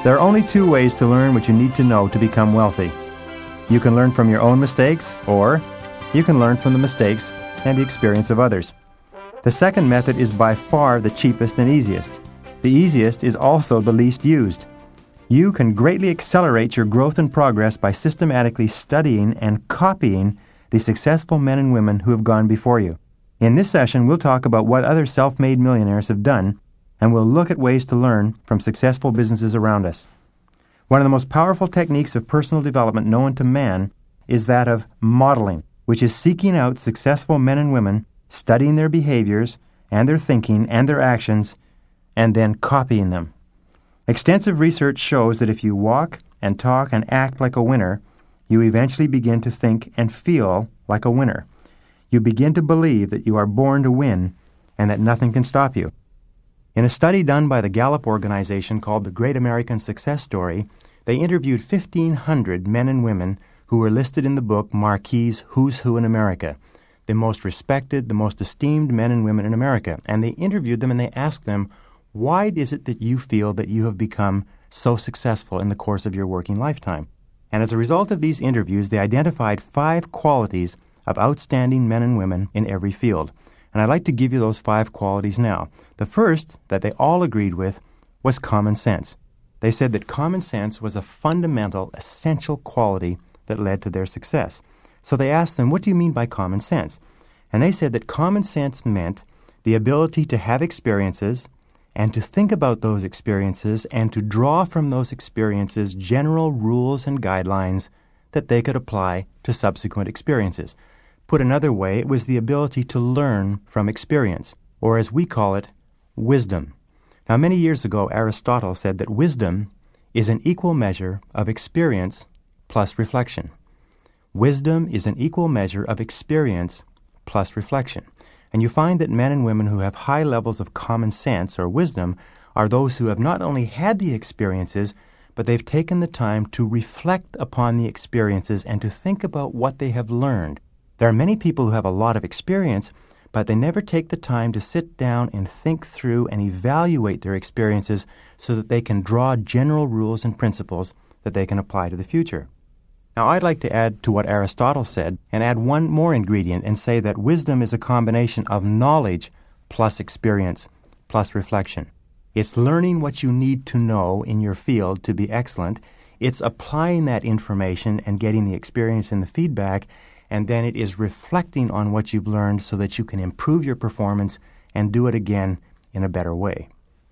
There are only two ways to learn what you need to know to become wealthy. You can learn from your own mistakes, or you can learn from the mistakes and the experience of others. The second method is by far the cheapest and easiest. The easiest is also the least used. You can greatly accelerate your growth and progress by systematically studying and copying the successful men and women who have gone before you. In this session, we'll talk about what other self-made millionaires have done, and we'll look at ways to learn from successful businesses around us. One of the most powerful techniques of personal development known to man is that of modeling, which is seeking out successful men and women, studying their behaviors and their thinking and their actions, and then copying them. Extensive research shows that if you walk and talk and act like a winner, you eventually begin to think and feel like a winner. You begin to believe that you are born to win and that nothing can stop you. In a study done by the Gallup organization called The Great American Success Story, they interviewed 1,500 men and women who were listed in the book Marquis' Who's Who in America, the most respected, the most esteemed men and women in America. And they interviewed them and they asked them, why is it that you feel that you have become so successful in the course of your working lifetime? And as a result of these interviews, they identified 5 qualities of outstanding men and women in every field. And I'd like to give you those 5 qualities now. The first that they all agreed with was common sense. They said that common sense was a fundamental, essential quality that led to their success. So they asked them, what do you mean by common sense? And they said that common sense meant the ability to have experiences and to think about those experiences and to draw from those experiences general rules and guidelines that they could apply to subsequent experiences. Put another way, it was the ability to learn from experience, or as we call it, wisdom. Now, many years ago, Aristotle said that wisdom is an equal measure of experience plus reflection. Wisdom is an equal measure of experience plus reflection. And you find that men and women who have high levels of common sense or wisdom are those who have not only had the experiences, but they've taken the time to reflect upon the experiences and to think about what they have learned. There are many people who have a lot of experience, but they never take the time to sit down and think through and evaluate their experiences so that they can draw general rules and principles that they can apply to the future. Now, I'd like to add to what Aristotle said and add one more ingredient and say that wisdom is a combination of knowledge plus experience plus reflection. It's learning what you need to know in your field to be excellent. It's applying that information and getting the experience and the feedback, and then it is reflecting on what you've learned so that you can improve your performance and do it again in a better way.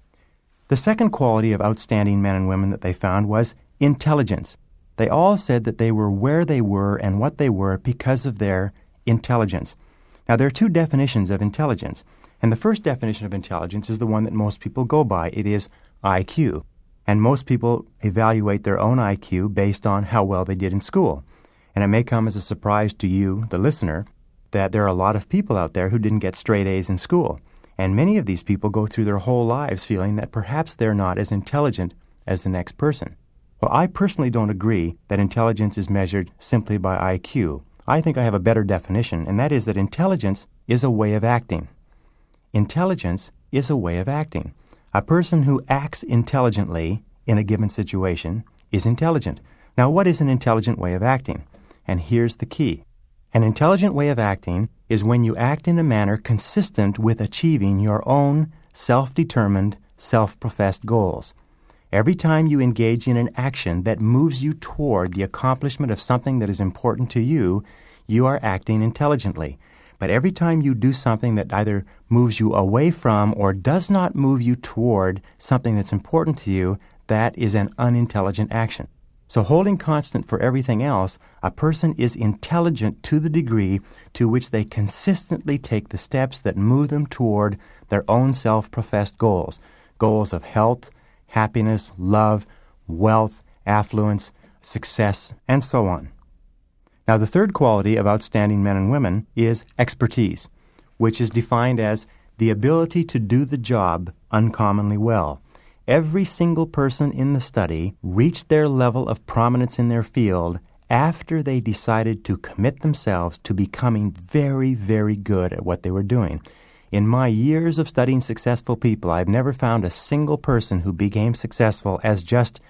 The second quality of outstanding men and women that they found was intelligence. They all said that they were where they were and what they were because of their intelligence. Now, there are 2 definitions of intelligence, and the first definition of intelligence is the one that most people go by. It is IQ, and most people evaluate their own IQ based on how well they did in school. And it may come as a surprise to you, the listener, that there are a lot of people out there who didn't get straight A's in school. And many of these people go through their whole lives feeling that perhaps they're not as intelligent as the next person. Well, I personally don't agree that intelligence is measured simply by IQ. I think I have a better definition, and that is that intelligence is a way of acting. Intelligence is a way of acting. A person who acts intelligently in a given situation is intelligent. Now, what is an intelligent way of acting? And here's the key. An intelligent way of acting is when you act in a manner consistent with achieving your own self-determined, self-professed goals. Every time you engage in an action that moves you toward the accomplishment of something that is important to you, you are acting intelligently. But every time you do something that either moves you away from or does not move you toward something that's important to you, that is an unintelligent action. So holding constant for everything else, a person is intelligent to the degree to which they consistently take the steps that move them toward their own self-professed goals. Goals of health, happiness, love, wealth, affluence, success, and so on. Now, the third quality of outstanding men and women is expertise, which is defined as the ability to do the job uncommonly well. Every single person in the study reached their level of prominence in their field after they decided to commit themselves to becoming very, very good at what they were doing. In my years of studying successful people, I've never found a single person who became successful as just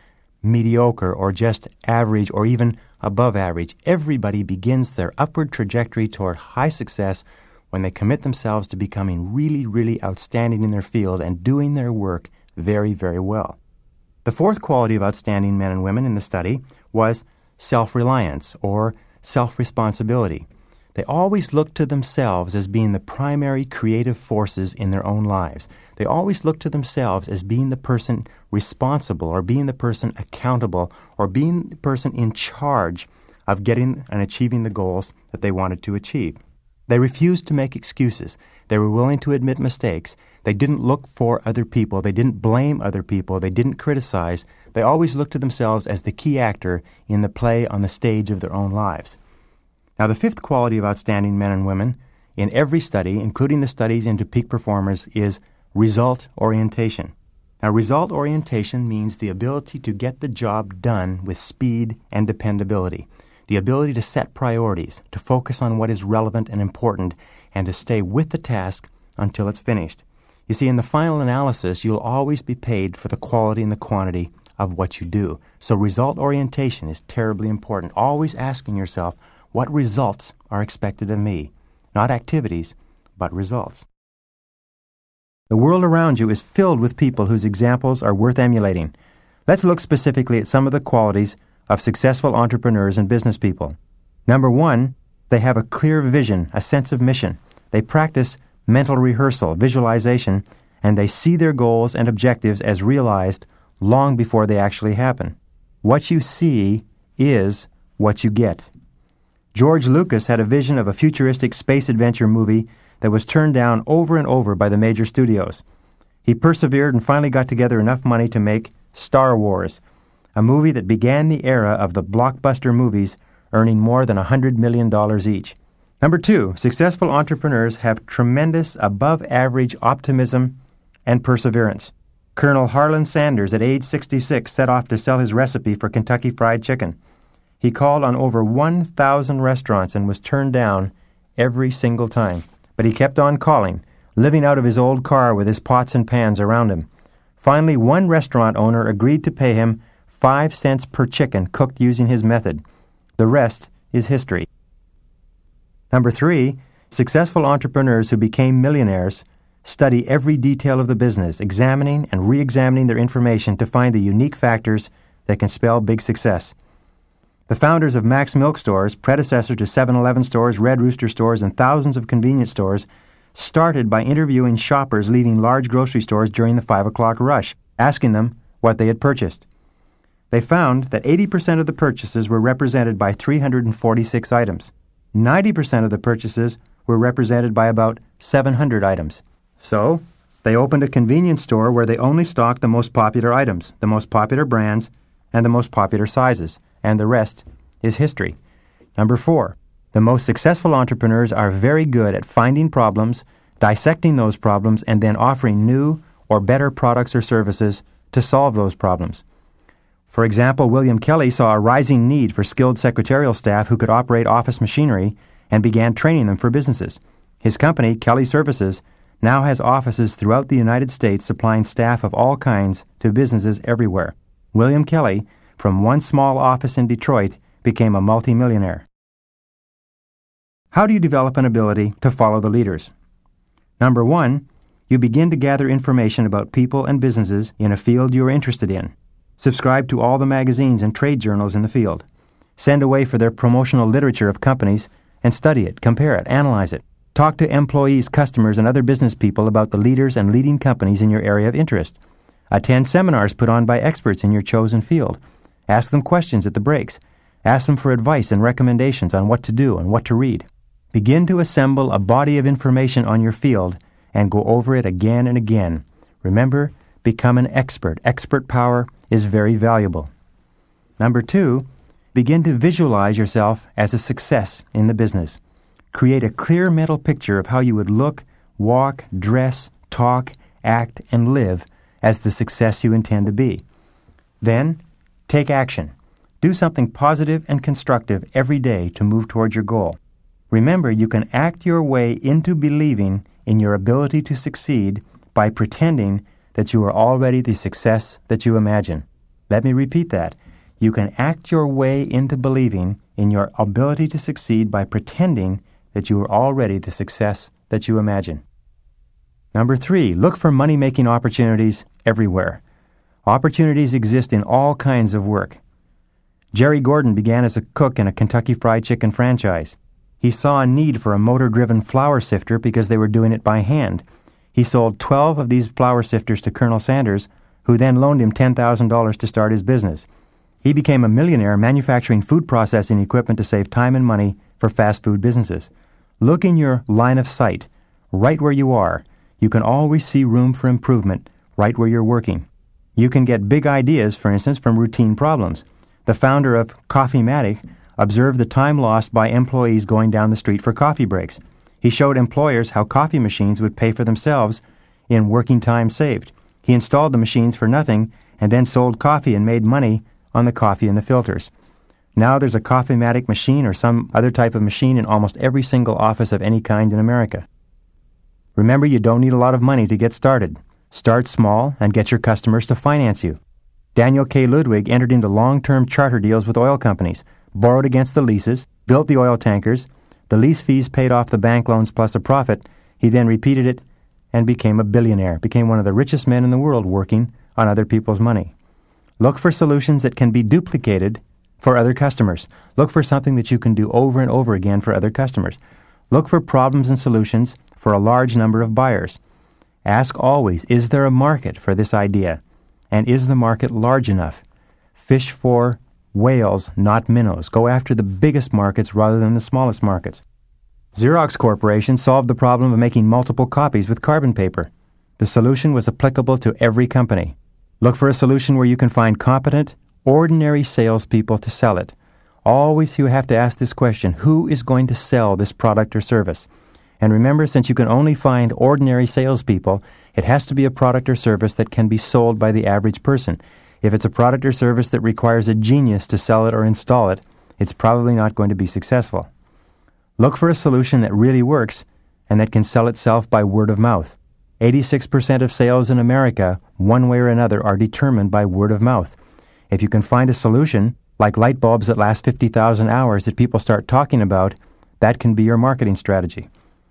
mediocre or just average or even above average. Everybody begins their upward trajectory toward high success when they commit themselves to becoming really, really outstanding in their field and doing their work very, very well. The fourth quality of outstanding men and women in the study was self-reliance or self-responsibility. They always looked to themselves as being the primary creative forces in their own lives. They always looked to themselves as being the person responsible or being the person accountable or being the person in charge of getting and achieving the goals that they wanted to achieve. They refused to make excuses. They were willing to admit mistakes. They didn't look for other people. They didn't blame other people. They didn't criticize. They always looked to themselves as the key actor in the play on the stage of their own lives. Now, the fifth quality of outstanding men and women in every study, including the studies into peak performers, is result orientation. Now, result orientation means the ability to get the job done with speed and dependability, the ability to set priorities, to focus on what is relevant and important, and to stay with the task until it's finished. You see, in the final analysis, you'll always be paid for the quality and the quantity of what you do. So result orientation is terribly important. Always asking yourself, what results are expected of me? Not activities, but results. The world around you is filled with people whose examples are worth emulating. Let's look specifically at some of the qualities of successful entrepreneurs and business people. Number one, they have a clear vision, a sense of mission. They practice mental rehearsal, visualization, and they see their goals and objectives as realized long before they actually happen. What you see is what you get. George Lucas had a vision of a futuristic space adventure movie that was turned down over and over by the major studios. He persevered and finally got together enough money to make Star Wars, a movie that began the era of the blockbuster movies, earning more than $100 million each. Number two, successful entrepreneurs have tremendous above-average optimism and perseverance. Colonel Harlan Sanders, at age 66, set off to sell his recipe for Kentucky Fried Chicken. He called on over 1,000 restaurants and was turned down every single time. But he kept on calling, living out of his old car with his pots and pans around him. Finally, one restaurant owner agreed to pay him 5 cents per chicken cooked using his method. The rest is history. Number three, successful entrepreneurs who became millionaires study every detail of the business, examining and re-examining their information to find the unique factors that can spell big success. The founders of Max Milk Stores, predecessor to 7-Eleven stores, Red Rooster stores, and thousands of convenience stores, started by interviewing shoppers leaving large grocery stores during the 5 o'clock rush, asking them what they had purchased. They found that 80% of the purchases were represented by 346 items. 90% of the purchases were represented by about 700 items. So, they opened a convenience store where they only stocked the most popular items, the most popular brands, and the most popular sizes, and the rest is history. Number four, the most successful entrepreneurs are very good at finding problems, dissecting those problems, and then offering new or better products or services to solve those problems. For example, William Kelly saw a rising need for skilled secretarial staff who could operate office machinery and began training them for businesses. His company, Kelly Services, now has offices throughout the United States supplying staff of all kinds to businesses everywhere. William Kelly, from one small office in Detroit, became a multimillionaire. How do you develop an ability to follow the leaders? Number one, you begin to gather information about people and businesses in a field you are interested in. Subscribe to all the magazines and trade journals in the field. Send away for their promotional literature of companies and study it, compare it, analyze it. Talk to employees, customers, and other business people about the leaders and leading companies in your area of interest. Attend seminars put on by experts in your chosen field. Ask them questions at the breaks. Ask them for advice and recommendations on what to do and what to read. Begin to assemble a body of information on your field and go over it again and again. Remember, become an expert. Expert power is very valuable. Number two, begin to visualize yourself as a success in the business. Create a clear mental picture of how you would look, walk, dress, talk, act, and live as the success you intend to be. Then, take action. Do something positive and constructive every day to move towards your goal. Remember, you can act your way into believing in your ability to succeed by pretending that you are already the success that you imagine. Let me repeat that. you can act your way into believing in your ability to succeed by pretending that you are already the success that you imagine. Number 3, look for money-making opportunities everywhere. Opportunities exist in all kinds of work. Jerry Gordon began as a cook in a Kentucky Fried Chicken franchise. He saw a need for a motor-driven flour sifter because they were doing it by hand. He sold 12 of these flour sifters to Colonel Sanders, who then loaned him $10,000 to start his business. He became a millionaire manufacturing food processing equipment to save time and money for fast food businesses. Look in your line of sight, right where you are. You can always see room for improvement right where you're working. You can get big ideas, for instance, from routine problems. The founder of Coffee-Matic observed the time lost by employees going down the street for coffee breaks. He showed employers how coffee machines would pay for themselves in working time saved. He installed the machines for nothing and then sold coffee and made money on the coffee and the filters. Now there's a Coffee-Matic machine or some other type of machine in almost every single office of any kind in America. Remember, you don't need a lot of money to get started. Start small and get your customers to finance you. Daniel K. Ludwig entered into long-term charter deals with oil companies, borrowed against the leases, built the oil tankers. The lease fees paid off the bank loans plus a profit. He then repeated it and became a billionaire, became one of the richest men in the world working on other people's money. Look for solutions that can be duplicated for other customers. Look for something that you can do over and over again for other customers. Look for problems and solutions for a large number of buyers. Ask always, is there a market for this idea? And is the market large enough? Fish for whales, not minnows. Go after the biggest markets rather than the smallest markets. Xerox Corporation solved the problem of making multiple copies with carbon paper. The solution was applicable to every company. Look for a solution where you can find competent, ordinary salespeople to sell it. Always you have to ask this question, who is going to sell this product or service? And remember, since you can only find ordinary salespeople, it has to be a product or service that can be sold by the average person. If it's a product or service that requires a genius to sell it or install it, it's probably not going to be successful. Look for a solution that really works and that can sell itself by word of mouth. 86% of sales in America, one way or another, are determined by word of mouth. If you can find a solution, like light bulbs that last 50,000 hours that people start talking about, that can be your marketing strategy.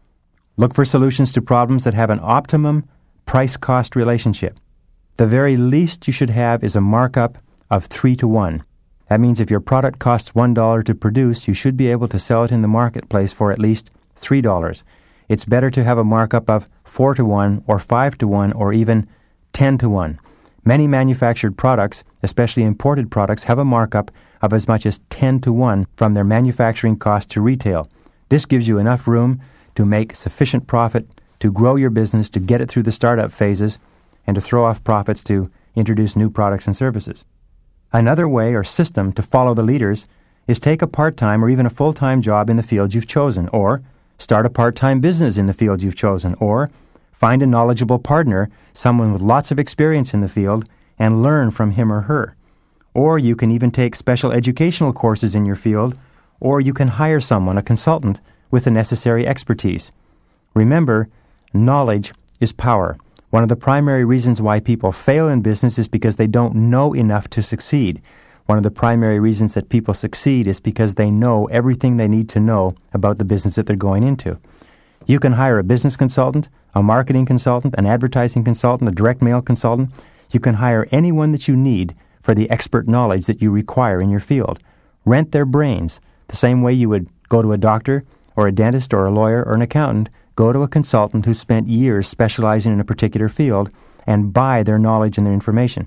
Look for solutions to problems that have an optimum price-cost relationship. The very least you should have is a markup of 3-to-1. That means if your product costs $1 to produce, you should be able to sell it in the marketplace for at least $3. It's better to have a markup of 4-to-1 or 5-to-1 or even 10-to-1. Many manufactured products, especially imported products, have a markup of as much as 10-to-1 from their manufacturing cost to retail. This gives you enough room to make sufficient profit, to grow your business, to get it through the startup phases, and to throw off profits to introduce new products and services. Another way or system to follow the leaders is take a part-time or even a full-time job in the field you've chosen, or start a part-time business in the field you've chosen, or find a knowledgeable partner, someone with lots of experience in the field, and learn from him or her. Or you can even take special educational courses in your field, or you can hire someone, a consultant, with the necessary expertise. Remember, knowledge is power. One of the primary reasons why people fail in business is because they don't know enough to succeed. One of the primary reasons that people succeed is because they know everything they need to know about the business that they're going into. You can hire a business consultant, a marketing consultant, an advertising consultant, a direct mail consultant. You can hire anyone that you need for the expert knowledge that you require in your field. Rent their brains. The same way you would go to a doctor or a dentist or a lawyer or an accountant, go to a consultant who spent years specializing in a particular field and buy their knowledge and their information.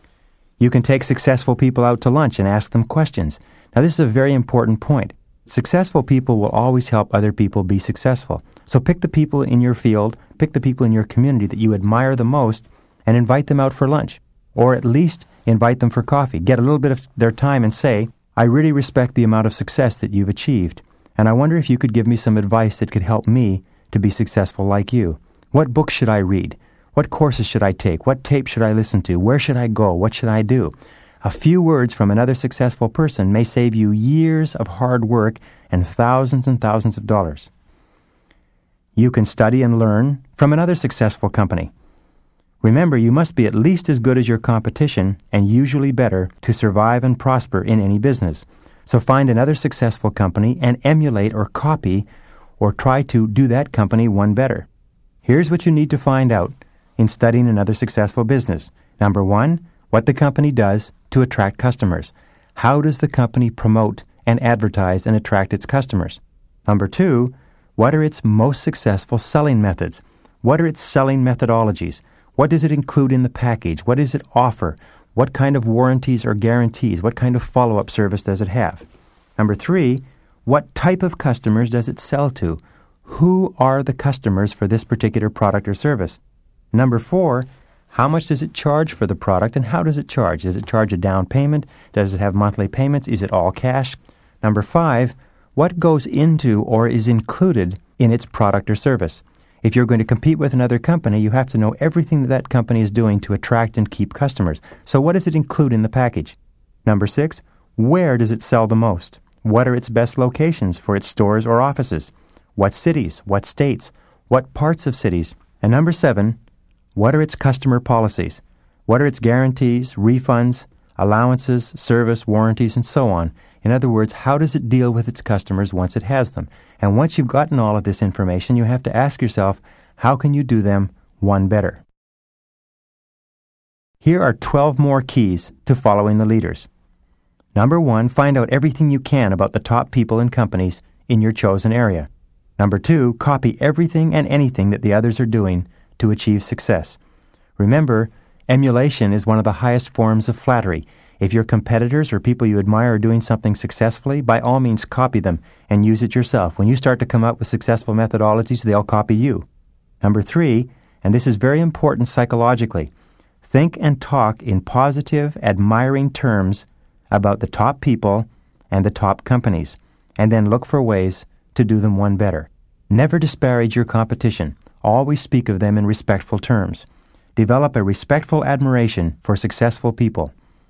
You can take successful people out to lunch and ask them questions. Now, this is a very important point. Successful people will always help other people be successful. So pick the people in your field, pick the people in your community that you admire the most, and invite them out for lunch. Or at least invite them for coffee. Get a little bit of their time and say, I really respect the amount of success that you've achieved, and I wonder if you could give me some advice that could help me to be successful like you. What books should I read? What courses should I take? What tape should I listen to? Where should I go? What should I do? A few words from another successful person may save you years of hard work and thousands of dollars. You can study and learn from another successful company. Remember, you must be at least as good as your competition and usually better to survive and prosper in any business. So find another successful company and emulate or copy or try to do that company one better. Here's what you need to find out in studying another successful business. Number 1, what the company does to attract customers. How does the company promote and advertise and attract its customers? Number 2, what are its most successful selling methods? What are its selling methodologies? What does it include in the package? What does it offer? What kind of warranties or guarantees? What kind of follow-up service does it have? Number 3, what type of customers does it sell to? Who are the customers for this particular product or service? Number 4, how much does it charge for the product and how does it charge? Does it charge a down payment? Does it have monthly payments? Is it all cash? Number 5, what goes into or is included in its product or service? If you're going to compete with another company, you have to know everything that company is doing to attract and keep customers. So what does it include in the package? Number 6, where does it sell the most? What are its best locations for its stores or offices? What cities? What states? What parts of cities? And number 7, what are its customer policies? What are its guarantees, refunds, allowances, service, warranties, and so on? In other words, how does it deal with its customers once it has them? And once you've gotten all of this information, you have to ask yourself, how can you do them one better? Here are 12 more keys to following the leaders. Number 1, find out everything you can about the top people and companies in your chosen area. Number 2, copy everything and anything that the others are doing to achieve success. Remember, emulation is one of the highest forms of flattery. If your competitors or people you admire are doing something successfully, by all means copy them and use it yourself. When you start to come up with successful methodologies, they'll copy you. Number 3, and this is very important psychologically, think and talk in positive, admiring terms about the top people and the top companies, and then look for ways to do them one better. Never disparage your competition. Always speak of them in respectful terms. Develop a respectful admiration for successful people.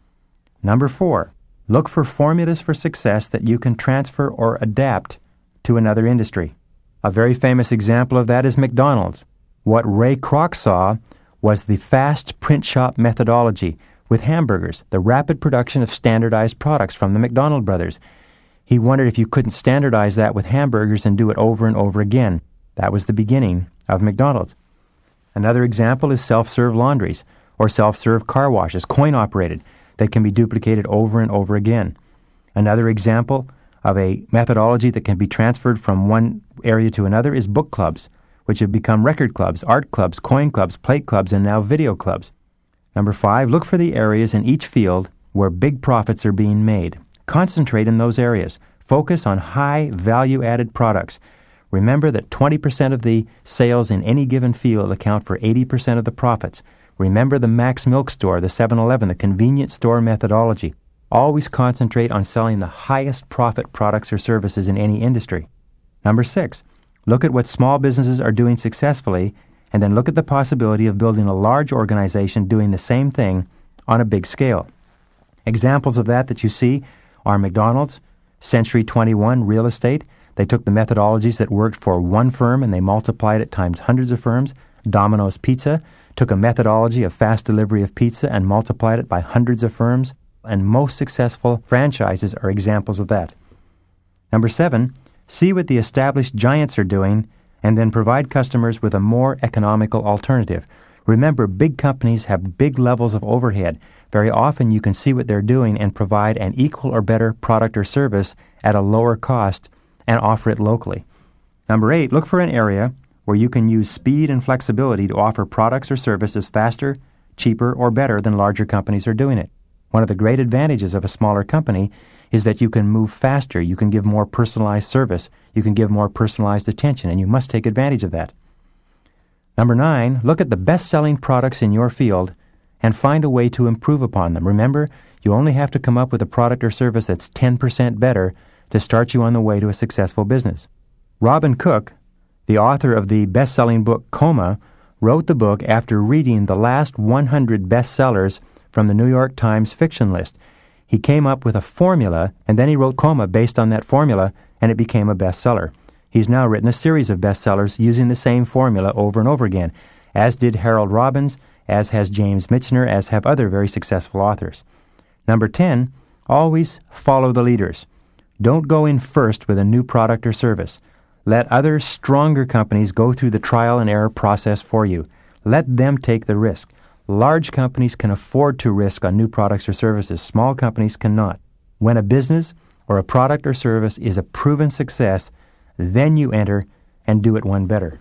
Number 4, look for formulas for success that you can transfer or adapt to another industry. A very famous example of that is McDonald's. What Ray Kroc saw was the fast print shop methodology with hamburgers, the rapid production of standardized products from the McDonald brothers. He wondered if you couldn't standardize that with hamburgers and do it over and over again. That was the beginning of McDonald's. Another example is self-serve laundries or self-serve car washes, coin-operated, that can be duplicated over and over again. Another example of a methodology that can be transferred from one area to another is book clubs, which have become record clubs, art clubs, coin clubs, plate clubs, and now video clubs. Number 5, look for the areas in each field where big profits are being made. Concentrate in those areas. Focus on high value-added products. Remember that 20% of the sales in any given field account for 80% of the profits. Remember the Max Milk Store, the 7-Eleven, the convenience store methodology. Always concentrate on selling the highest profit products or services in any industry. Number 6, look at what small businesses are doing successfully and then look at the possibility of building a large organization doing the same thing on a big scale. Examples of that you see are McDonald's, Century 21 Real Estate. They took the methodologies that worked for one firm and they multiplied it times hundreds of firms. Domino's Pizza took a methodology of fast delivery of pizza and multiplied it by hundreds of firms, and most successful franchises are examples of that. Number 7, see what the established giants are doing and then provide customers with a more economical alternative. Remember, big companies have big levels of overhead. Very often you can see what they're doing and provide an equal or better product or service at a lower cost and offer it locally. Number 8, look for an area where you can use speed and flexibility to offer products or services faster, cheaper, or better than larger companies are doing it. One of the great advantages of a smaller company is that you can move faster, you can give more personalized service, you can give more personalized attention, and you must take advantage of that. Number 9, look at the best-selling products in your field and find a way to improve upon them. Remember, you only have to come up with a product or service that's 10% better to start you on the way to a successful business. Robin Cook, the author of the best-selling book Coma, wrote the book after reading the last 100 bestsellers from the New York Times fiction list. He came up with a formula, and then he wrote Coma based on that formula, and it became a bestseller. He's now written a series of bestsellers using the same formula over and over again, as did Harold Robbins, as has James Michener, as have other very successful authors. Number 10, always follow the leaders. Don't go in first with a new product or service. Let other stronger companies go through the trial and error process for you. Let them take the risk. Large companies can afford to risk on new products or services. Small companies cannot. When a business or a product or service is a proven success, then you enter and do it one better.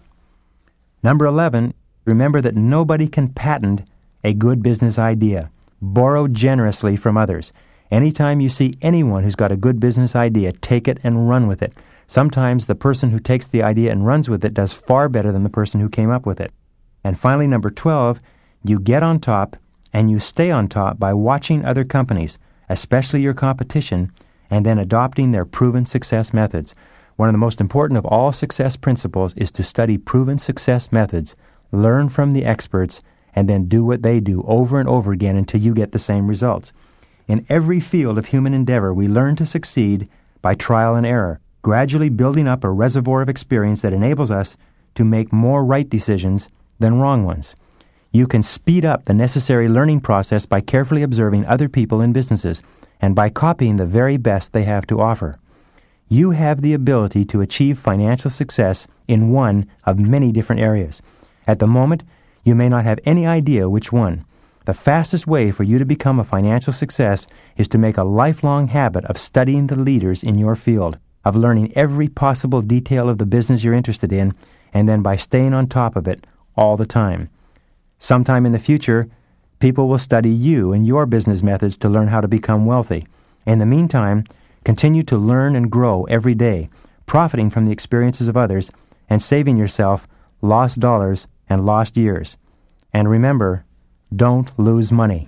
Number 11, remember that nobody can patent a good business idea. Borrow generously from others. Anytime you see anyone who's got a good business idea, take it and run with it. Sometimes the person who takes the idea and runs with it does far better than the person who came up with it. And finally, number 12, you get on top and you stay on top by watching other companies, especially your competition, and then adopting their proven success methods. One of the most important of all success principles is to study proven success methods, learn from the experts, and then do what they do over and over again until you get the same results. In every field of human endeavor, we learn to succeed by trial and error, gradually building up a reservoir of experience that enables us to make more right decisions than wrong ones. You can speed up the necessary learning process by carefully observing other people and businesses and by copying the very best they have to offer. You have the ability to achieve financial success in one of many different areas. At the moment, you may not have any idea which one. The fastest way for you to become a financial success is to make a lifelong habit of studying the leaders in your field, of learning every possible detail of the business you're interested in, and then by staying on top of it all the time. Sometime in the future, people will study you and your business methods to learn how to become wealthy. In the meantime, continue to learn and grow every day, profiting from the experiences of others and saving yourself lost dollars and lost years. And remember, don't lose money.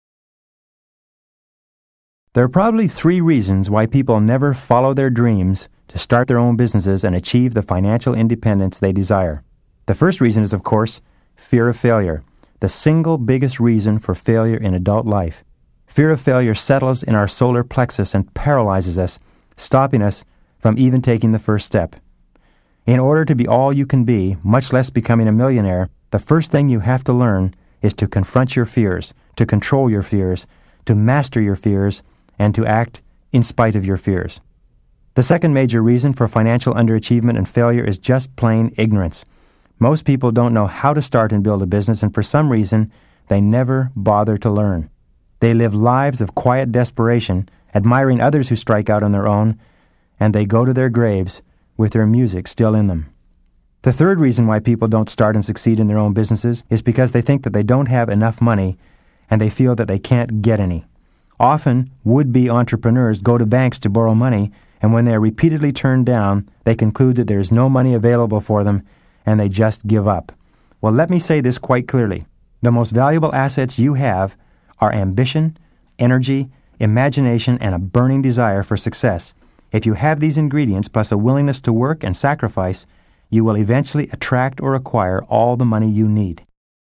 There are probably 3 reasons why people never follow their dreams to start their own businesses and achieve the financial independence they desire. The first reason is, of course, fear of failure, the single biggest reason for failure in adult life. Fear of failure settles in our solar plexus and paralyzes us, stopping us from even taking the first step. In order to be all you can be, much less becoming a millionaire, the first thing you have to learn is to confront your fears, to control your fears, to master your fears, and to act in spite of your fears. The second major reason for financial underachievement and failure is just plain ignorance. Most people don't know how to start and build a business, and for some reason, they never bother to learn. They live lives of quiet desperation, admiring others who strike out on their own, and they go to their graves with their music still in them. The third reason why people don't start and succeed in their own businesses is because they think that they don't have enough money and they feel that they can't get any. Often, would-be entrepreneurs go to banks to borrow money, and when they are repeatedly turned down, they conclude that there is no money available for them and they just give up. Well, let me say this quite clearly. The most valuable assets you have are ambition, energy, imagination, and a burning desire for success. If you have these ingredients plus a willingness to work and sacrifice, you will eventually attract or acquire all the money you need.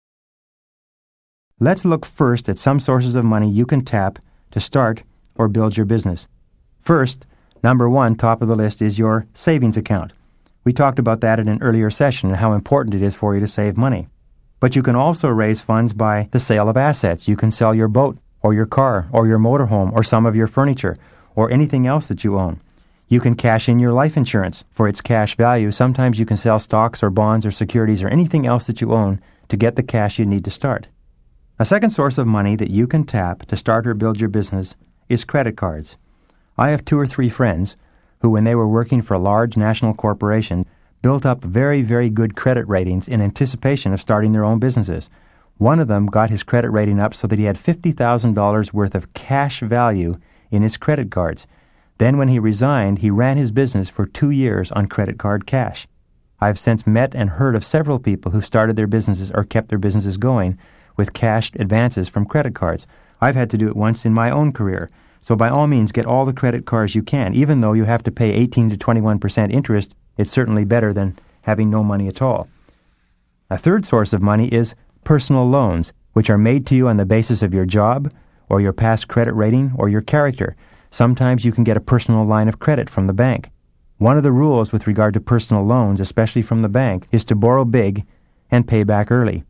Let's look first at some sources of money you can tap to start or build your business. First, number 1, top of the list, is your savings account. We talked about that in an earlier session and how important it is for you to save money. But you can also raise funds by the sale of assets. You can sell your boat or your car or your motorhome or some of your furniture or anything else that you own. You can cash in your life insurance for its cash value. Sometimes you can sell stocks or bonds or securities or anything else that you own to get the cash you need to start. A second source of money that you can tap to start or build your business is credit cards. I have 2 or 3 friends who, when they were working for a large national corporation, built up very, very good credit ratings in anticipation of starting their own businesses. One of them got his credit rating up so that he had $50,000 worth of cash value in his credit cards. Then when he resigned, he ran his business for 2 years on credit card cash. I've since met and heard of several people who started their businesses or kept their businesses going with cash advances from credit cards. I've had to do it once in my own career. So by all means, get all the credit cards you can. Even though you have to pay 18 to 21% interest, it's certainly better than having no money at all. A third source of money is personal loans, which are made to you on the basis of your job or your past credit rating or your character. Sometimes you can get a personal line of credit from the bank. One of the rules with regard to personal loans, especially from the bank, is to borrow big and pay back early.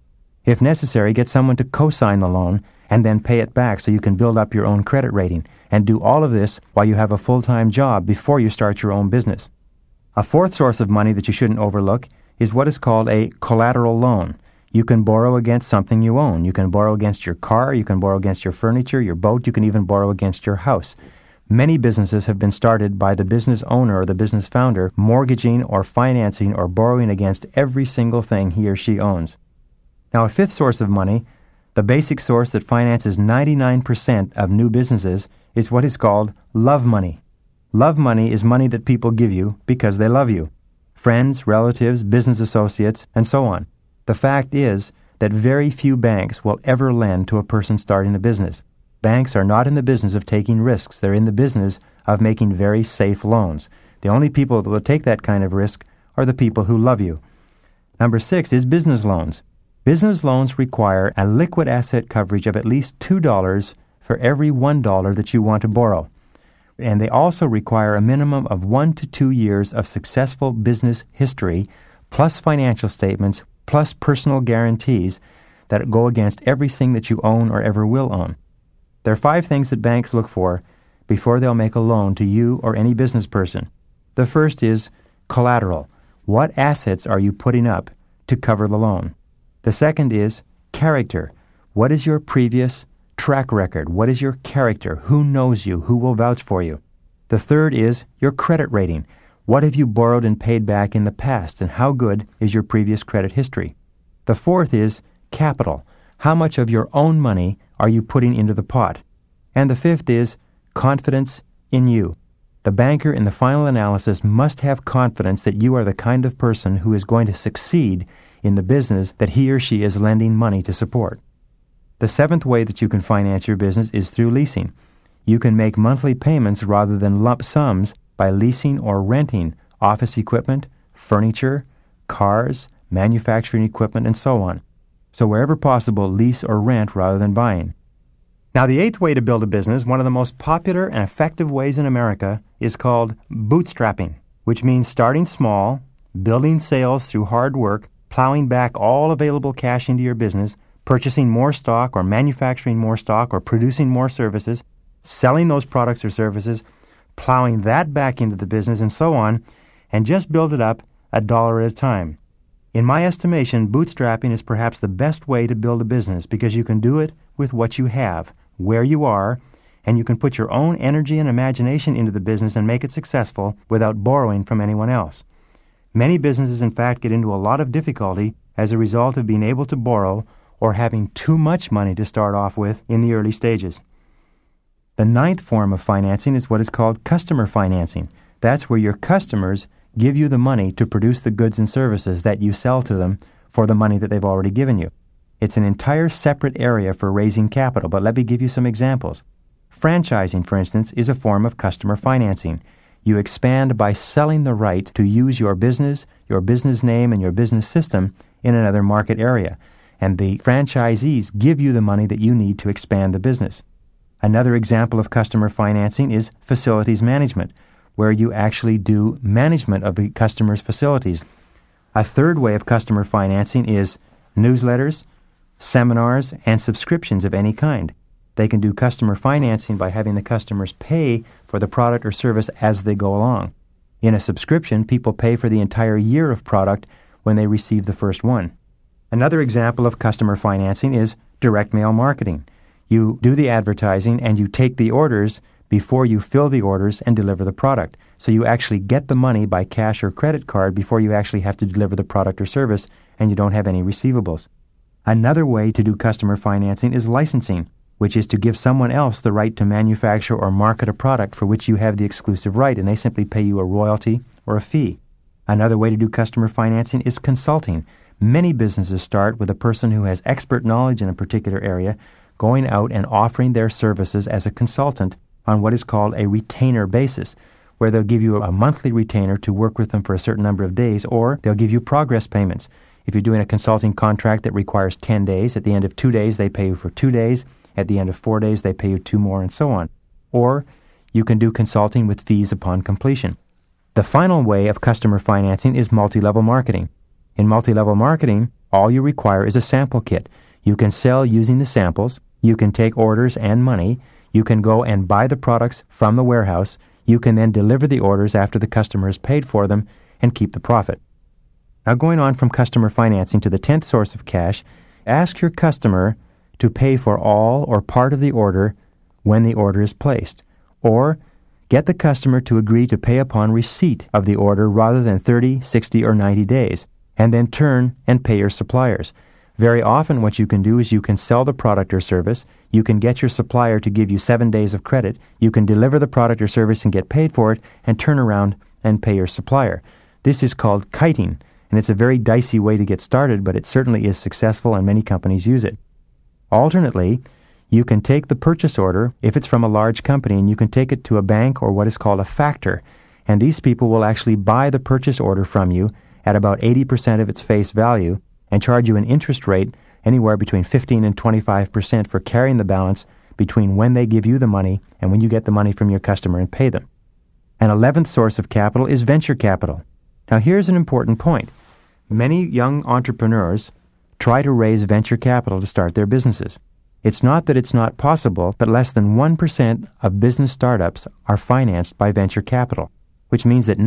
If necessary, get someone to co-sign the loan and then pay it back so you can build up your own credit rating, and do all of this while you have a full-time job before you start your own business. A fourth source of money that you shouldn't overlook is what is called a collateral loan. You can borrow against something you own. You can borrow against your car, you can borrow against your furniture, your boat, you can even borrow against your house. Many businesses have been started by the business owner or the business founder mortgaging or financing or borrowing against every single thing he or she owns. Now, a fifth source of money, the basic source that finances 99% of new businesses, is what is called love money. Love money is money that people give you because they love you. Friends, relatives, business associates, and so on. The fact is that very few banks will ever lend to a person starting a business. Banks are not in the business of taking risks. They're in the business of making very safe loans. The only people that will take that kind of risk are the people who love you. Number 6 is business loans. Business loans require a liquid asset coverage of at least $2 for every $1 that you want to borrow. And they also require a minimum of 1 to 2 years of successful business history, plus financial statements, plus personal guarantees that go against everything that you own or ever will own. There are 5 things that banks look for before they'll make a loan to you or any business person. The first is collateral. What assets are you putting up to cover the loan? The second is character. What is your previous track record? What is your character? Who knows you? Who will vouch for you? The third is your credit rating. What have you borrowed and paid back in the past, and how good is your previous credit history? The fourth is capital. How much of your own money are you putting into the pot? And the fifth is confidence in you. The banker in the final analysis must have confidence that you are the kind of person who is going to succeed in the business that he or she is lending money to support. The seventh way that you can finance your business is through leasing. You can make monthly payments rather than lump sums by leasing or renting office equipment, furniture, cars, manufacturing equipment, and so on. So wherever possible, lease or rent rather than buying. Now, the eighth way to build a business, one of the most popular and effective ways in America, is called bootstrapping, which means starting small, building sales through hard work, plowing back all available cash into your business, purchasing more stock or manufacturing more stock or producing more services, selling those products or services, plowing that back into the business, and so on, and just build it up $1 at a time. In my estimation, bootstrapping is perhaps the best way to build a business because you can do it with what you have, where you are, and you can put your own energy and imagination into the business and make it successful without borrowing from anyone else. Many businesses, in fact, get into a lot of difficulty as a result of being able to borrow or having too much money to start off with in the early stages. The ninth form of financing is what is called customer financing. That's where your customers give you the money to produce the goods and services that you sell to them for the money that they've already given you. It's an entire separate area for raising capital, but let me give you some examples. Franchising, for instance, is a form of customer financing. You expand by selling the right to use your business name, and your business system in another market area, and the franchisees give you the money that you need to expand the business. Another example of customer financing is facilities management, where you actually do management of the customer's facilities. A third way of customer financing is newsletters, seminars, and subscriptions of any kind. They can do customer financing by having the customers pay for the product or service as they go along. In a subscription, people pay for the entire year of product when they receive the first one. Another example of customer financing is direct mail marketing. You do the advertising and you take the orders before you fill the orders and deliver the product. So you actually get the money by cash or credit card before you actually have to deliver the product or service, and you don't have any receivables. Another way to do customer financing is licensing, which is to give someone else the right to manufacture or market a product for which you have the exclusive right, and they simply pay you a royalty or a fee. Another way to do customer financing is consulting. Many businesses start with a person who has expert knowledge in a particular area going out and offering their services as a consultant on what is called a retainer basis, where they'll give you a monthly retainer to work with them for a certain number of days, or they'll give you progress payments. If you're doing a consulting contract that requires 10 days, at the end of 2 days, they pay you for 2 days. At the end of 4 days, they pay you 2 more, and so on. Or you can do consulting with fees upon completion. The final way of customer financing is multi-level marketing. In multi-level marketing, All you require is a sample kit. You can sell using the samples. You can take orders and money. You can go and buy the products from the warehouse. You can then deliver the orders after the customer has paid for them and keep the profit. Now, going on from customer financing to the 10th source of cash, ask your customer to pay for all or part of the order when the order is placed, or get the customer to agree to pay upon receipt of the order rather than 30, 60, or 90 days, and then turn and pay your suppliers. Very often what you can do is you can sell the product or service, you can get your supplier to give you 7 days of credit, you can deliver the product or service and get paid for it, and turn around and pay your supplier. This is called kiting, and it's a very dicey way to get started, but it certainly is successful and many companies use it. Alternately, you can take the purchase order, if it's from a large company, and you can take it to a bank or what is called a factor, and these people will actually buy the purchase order from you at about 80% of its face value and charge you an interest rate anywhere between 15 and 25% for carrying the balance between when they give you the money and when you get the money from your customer and pay them. An 11th source of capital is venture capital. Now here's an important point. Many young entrepreneurs try to raise venture capital to start their businesses. It's not that it's not possible, but less than 1% of business startups are financed by venture capital, which means that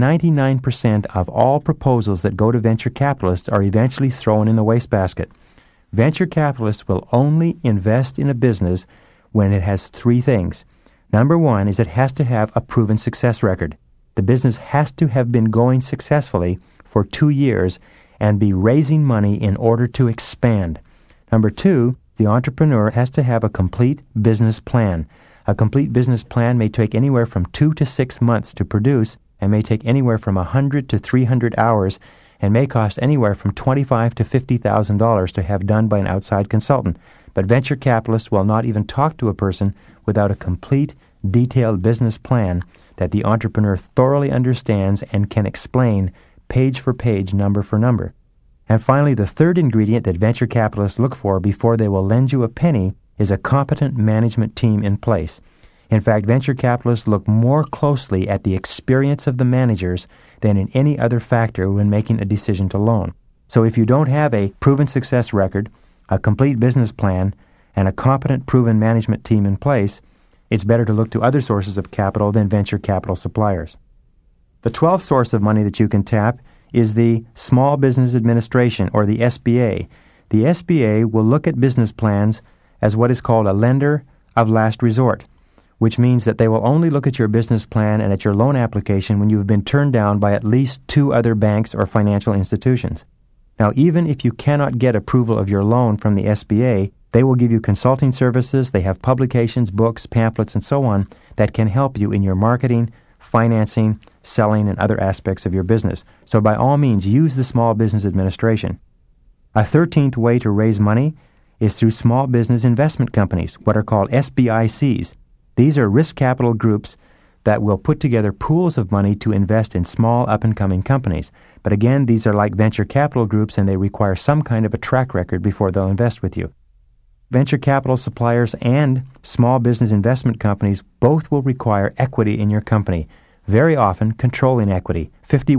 99% of all proposals that go to venture capitalists are eventually thrown in the wastebasket. Venture capitalists will only invest in a business when it has three things. Number one is it has to have a proven success record. The business has to have been going successfully for 2 years and be raising money in order to expand. Number two, the entrepreneur has to have a complete business plan. A complete business plan may take anywhere from 2 to 6 months to produce and may take anywhere from 100 to 300 hours and may cost anywhere from $25,000 to $50,000 to have done by an outside consultant. But venture capitalists will not even talk to a person without a complete, detailed business plan that the entrepreneur thoroughly understands and can explain page for page, number for number. And finally, the third ingredient that venture capitalists look for before they will lend you a penny is a competent management team in place. In fact, venture capitalists look more closely at the experience of the managers than in any other factor when making a decision to loan. So if you don't have a proven success record, a complete business plan, and a competent, proven management team in place, it's better to look to other sources of capital than venture capital suppliers. The 12th source of money that you can tap is the Small Business Administration, or the SBA. The SBA will look at business plans as what is called a lender of last resort, which means that they will only look at your business plan and at your loan application when you've been turned down by at least 2 other banks or financial institutions. Now, even if you cannot get approval of your loan from the SBA, they will give you consulting services. They have publications, books, pamphlets, and so on that can help you in your marketing, financing, selling, and other aspects of your business. So by all means, use the Small Business Administration. A 13th way to raise money is through small business investment companies, what are called SBICs. These are risk capital groups that will put together pools of money to invest in small up-and-coming companies. But again, these are like venture capital groups, and they require some kind of a track record before they'll invest with you. Venture capital suppliers and small business investment companies both will require equity in your company, very often controlling equity,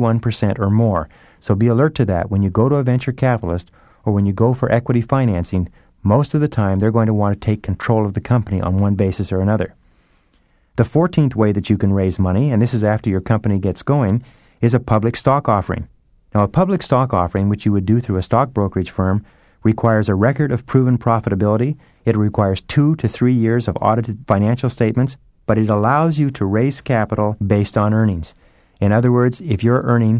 51% or more. So be alert to that. When you go to a venture capitalist or when you go for equity financing, most of the time they're going to want to take control of the company on one basis or another. The 14th way that you can raise money, and this is after your company gets going, is a public stock offering. Now, a public stock offering, which you would do through a stock brokerage firm, requires a record of proven profitability. It requires 2 to 3 years of audited financial statements, but it allows you to raise capital based on earnings. In other words, if you're earning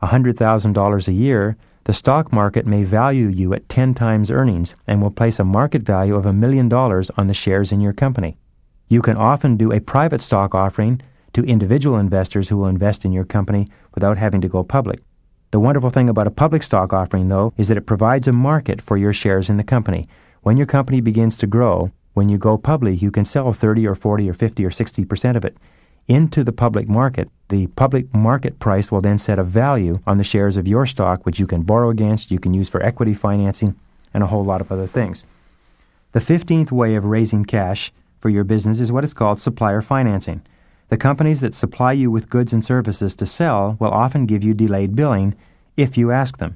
$100,000 a year, the stock market may value you at 10 times earnings and will place a market value of $1 million on the shares in your company. You can often do a private stock offering to individual investors who will invest in your company without having to go public. The wonderful thing about a public stock offering, though, is that it provides a market for your shares in the company. When your company begins to grow, when you go public, you can sell 30 or 40 or 50 or 60% of it into the public market. The public market price will then set a value on the shares of your stock, which you can borrow against, you can use for equity financing, and a whole lot of other things. The 15th way of raising cash for your business is what is called supplier financing. The companies that supply you with goods and services to sell will often give you delayed billing if you ask them.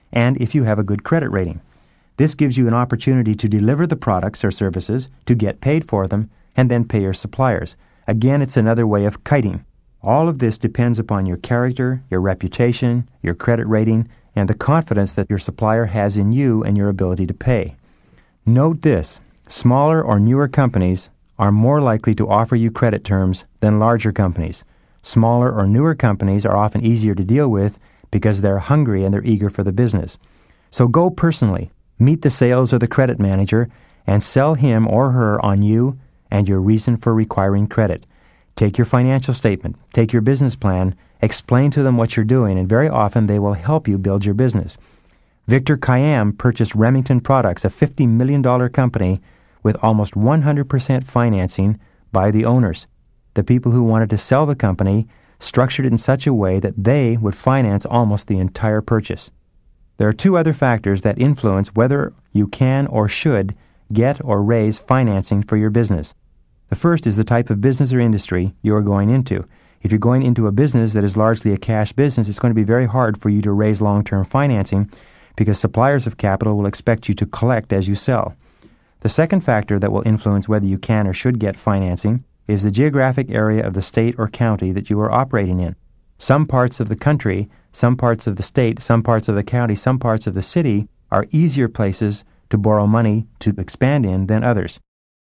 and if you have a good credit rating. This gives you an opportunity to deliver the products or services, to get paid for them, and then pay your suppliers. Again, it's another way of kiting. All of this depends upon your character, your reputation, your credit rating, and the confidence that your supplier has in you and your ability to pay. Note this: smaller or newer companies are more likely to offer you credit terms than larger companies. Smaller or newer companies are often easier to deal with because they're hungry and they're eager for the business. So go personally, meet the sales or the credit manager, and sell him or her on you and your reason for requiring credit. Take your financial statement, take your business plan, explain to them what you're doing, and very often they will help you build your business. Victor Kiam purchased Remington Products, a $50 million company, with almost 100% financing by the owners. The people who wanted to sell the company structured it in such a way that they would finance almost the entire purchase. There are two other factors that influence whether you can or should get or raise financing for your business. The first is the type of business or industry you are going into. If you're going into a business that is largely a cash business, it's going to be very hard for you to raise long-term financing because suppliers of capital will expect you to collect as you sell. The second factor that will influence whether you can or should get financing is the geographic area of the state or county that you are operating in. Some parts of the country, some parts of the state, some parts of the county, some parts of the city are easier places to borrow money to expand in than others.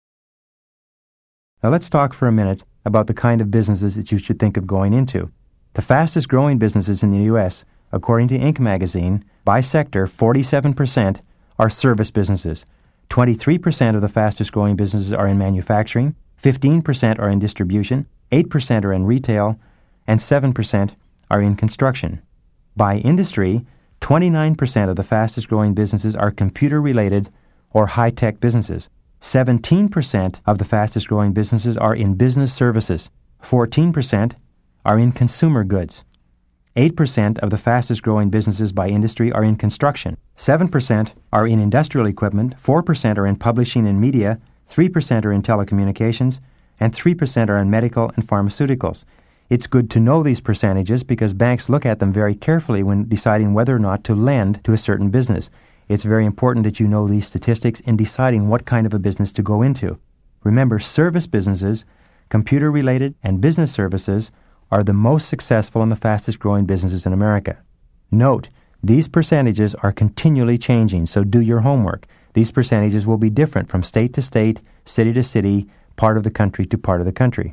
Now let's talk for a minute about the kind of businesses that you should think of going into. The fastest growing businesses in the U.S., according to Inc. magazine, by sector, 47% are service businesses. 23% of the fastest growing businesses are in manufacturing, 15% are in distribution, 8% are in retail, and 7% are in construction. By industry, 29% of the fastest growing businesses are computer-related or high-tech businesses. 17% of the fastest growing businesses are in business services. 14% are in consumer goods. 8% of the fastest growing businesses by industry are in construction. 7% are in industrial equipment. 4% are in publishing and media. 3% are in telecommunications. And 3% are in medical and pharmaceuticals. It's good to know these percentages because banks look at them very carefully when deciding whether or not to lend to a certain business. It's very important that you know these statistics in deciding what kind of a business to go into. Remember, service businesses, computer-related, and business services are the most successful and the fastest-growing businesses in America. Note, these percentages are continually changing, so do your homework. These percentages will be different from state to state, city to city, part of the country to part of the country.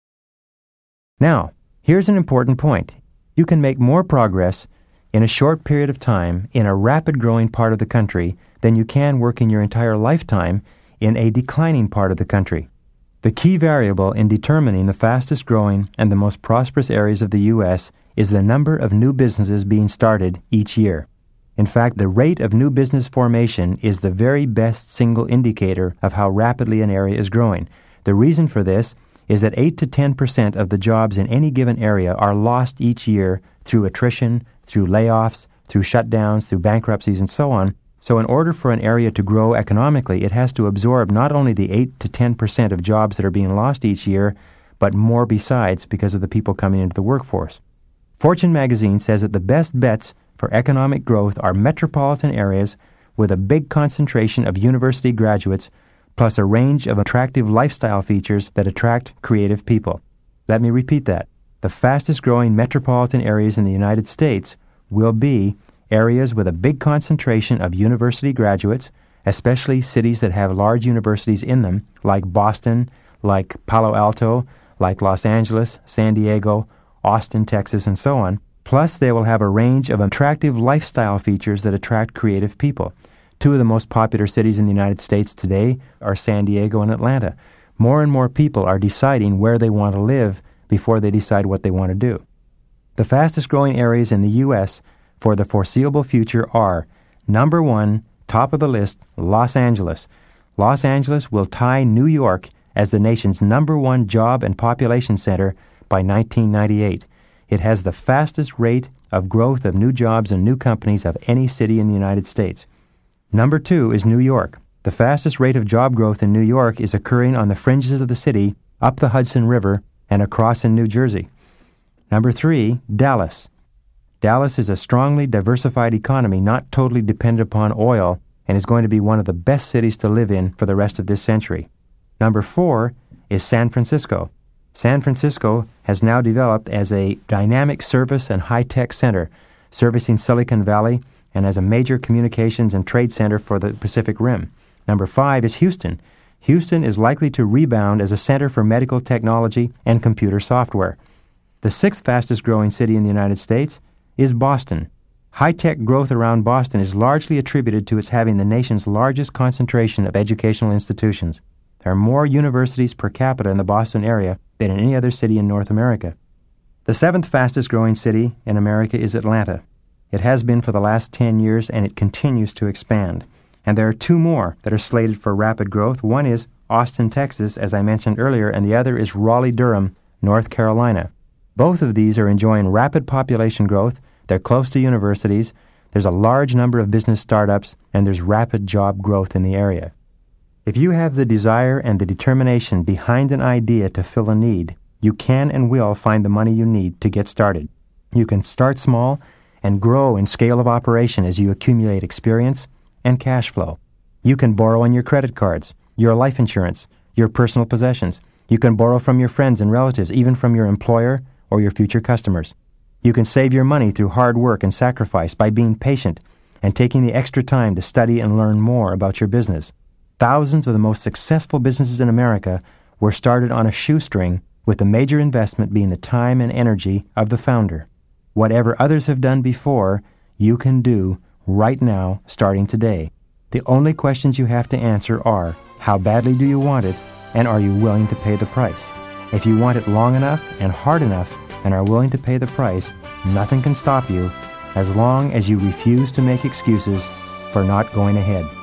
Now, here's an important point. You can make more progress in a short period of time in a rapid-growing part of the country than you can work in your entire lifetime in a declining part of the country. The key variable in determining the fastest-growing and the most prosperous areas of the U.S. is the number of new businesses being started each year. In fact, the rate of new business formation is the very best single indicator of how rapidly an area is growing. The reason for this is that 8 to 10% of the jobs in any given area are lost each year through attrition, through layoffs, through shutdowns, through bankruptcies, and so on. So in order for an area to grow economically, it has to absorb not only the 8 to 10% of jobs that are being lost each year, but more besides because of the people coming into the workforce. Fortune magazine says that the best bets for economic growth are metropolitan areas with a big concentration of university graduates, plus a range of attractive lifestyle features that attract creative people. Let me repeat that. The fastest-growing metropolitan areas in the United States will be areas with a big concentration of university graduates, especially cities that have large universities in them, like Boston, like Palo Alto, like Los Angeles, San Diego, Austin, Texas, and so on. Plus, they will have a range of attractive lifestyle features that attract creative people. Two of the most popular cities in the United States today are San Diego and Atlanta. More and more people are deciding where they want to live before they decide what they want to do. The fastest-growing areas in the U.S. for the foreseeable future are, number 1, top of the list, Los Angeles. Los Angeles will tie New York as the nation's number 1 job and population center by 1998. It has the fastest rate of growth of new jobs and new companies of any city in the United States. Number 2 is New York. The fastest rate of job growth in New York is occurring on the fringes of the city, up the Hudson River, and across in New Jersey. Number 3, Dallas. Dallas is a strongly diversified economy not totally dependent upon oil and is going to be one of the best cities to live in for the rest of this century. Number 4 is San Francisco. San Francisco has now developed as a dynamic service and high-tech center, servicing Silicon Valley and as a major communications and trade center for the Pacific Rim. Number 5 is Houston. Houston is likely to rebound as a center for medical technology and computer software. The 6th fastest growing city in the United States is Boston. High-tech growth around Boston is largely attributed to its having the nation's largest concentration of educational institutions. There are more universities per capita in the Boston area than in any other city in North America. The 7th fastest growing city in America is Atlanta. It has been for the last 10 years, and it continues to expand. And there are 2 more that are slated for rapid growth. One is Austin, Texas, as I mentioned earlier, and the other is Raleigh-Durham, North Carolina. Both of these are enjoying rapid population growth. They're close to universities. There's a large number of business startups, and there's rapid job growth in the area. If you have the desire and the determination behind an idea to fill a need, you can and will find the money you need to get started. You can start small and grow in scale of operation as you accumulate experience and cash flow. You can borrow on your credit cards, your life insurance, your personal possessions. You can borrow from your friends and relatives, even from your employer or your future customers. You can save your money through hard work and sacrifice by being patient and taking the extra time to study and learn more about your business. Thousands of the most successful businesses in America were started on a shoestring, with the major investment being the time and energy of the founder. Whatever others have done before, you can do right now, starting today. The only questions you have to answer are, how badly do you want it, and are you willing to pay the price? If you want it long enough and hard enough and are willing to pay the price, nothing can stop you as long as you refuse to make excuses for not going ahead.